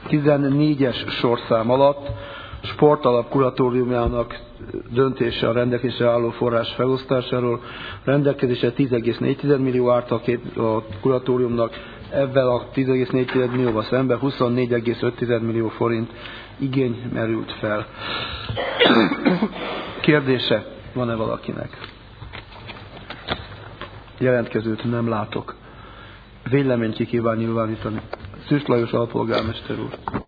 14-es sorszám alatt Sportalap kuratóriumának döntése a rendelkezésre álló forrás felosztásáról. Rendelkezésre 10,4 millió állt a kuratóriumnak, ebben a 10,4 millióval szemben 24,5 millió forint igény merült fel. Kérdése van-e valakinek? Jelentkezőt nem látok. Véleményt ki kíván nyilvánítani. Szűcs Lajos alpolgármester úr.